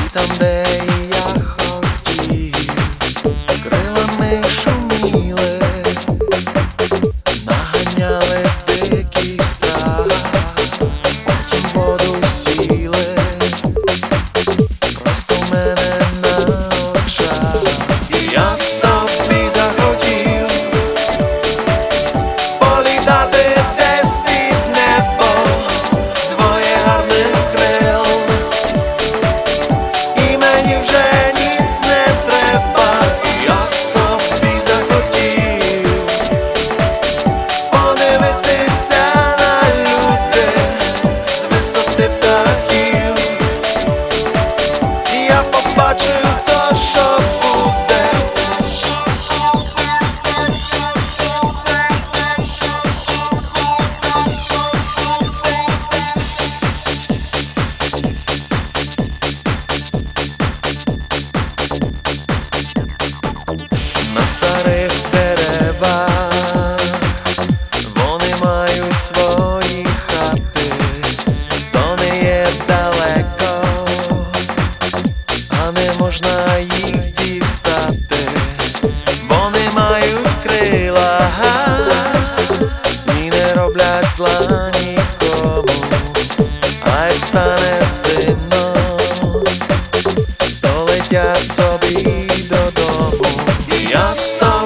там, де я хотів, крилами шуміли, наганяли дикий страх, потім в воду сіли, просто в мене на очах. І я собі захотів політати десь під небо твоє гарних крил, і мені вже ніц не треба. І я собі захотів подивитися на людей з висоти птахів, і я побачив то, що буде. На старих деревах вони мають свої хати, то не є далеко, а не можна їх дістати. Вони мають крила і не роблять зла нікому, а як стане зимно, то летять собі додому. І я